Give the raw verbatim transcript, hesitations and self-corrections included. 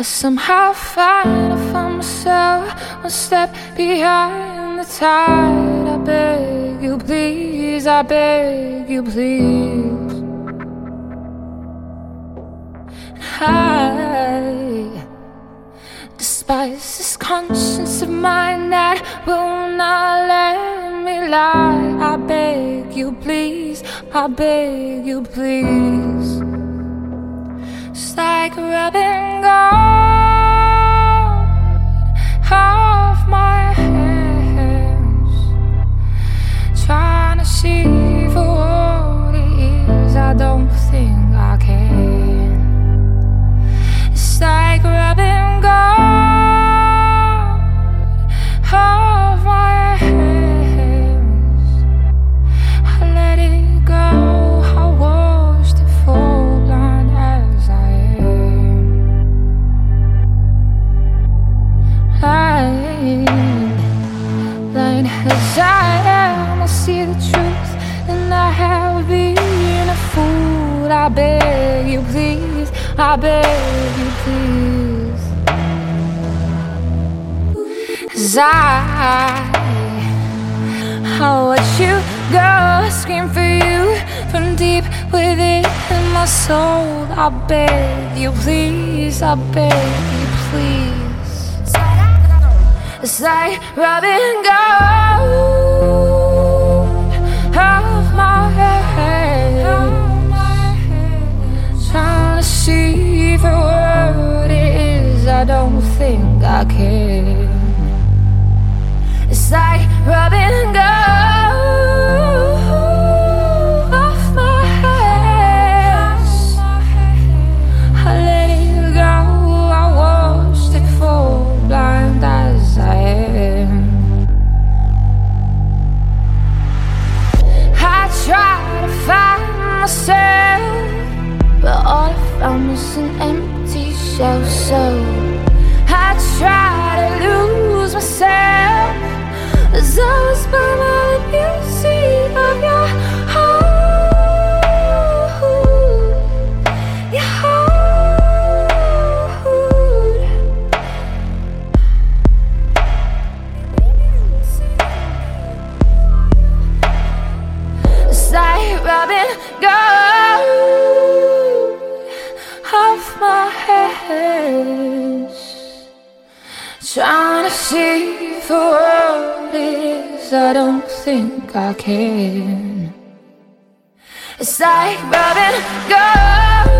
I somehow find I find myself one step behind the tide. I beg you please, I beg you please. I despise this conscience of mine that will not let me lie. I beg you please, I beg you please. It's like rubbing gold off my hands, trying to see for what it is. I don't think I can. It's like rubbing gold off my hands. I let it go, I watched it fall blind as I am. Blind as I am, I see the truth, and I have been a fool. I beg you please, I beg you please. 'Cause I, I watch you go, scream for you from deep within my soul. I beg you please, I beg you please. It's like rubbing gold off my head, trying to see for what it is. I don't think I can. It's like rubbing gold off my head. I let it go, I watched it fall blind as I am. I tried to find myself, but all I found was an empty shell. So I tried to lose myself as I was by my beauty of your hold, your hold. It's like rubbing gold off my head, trying to see for what it is. I don't think I can. It's like rubbing gold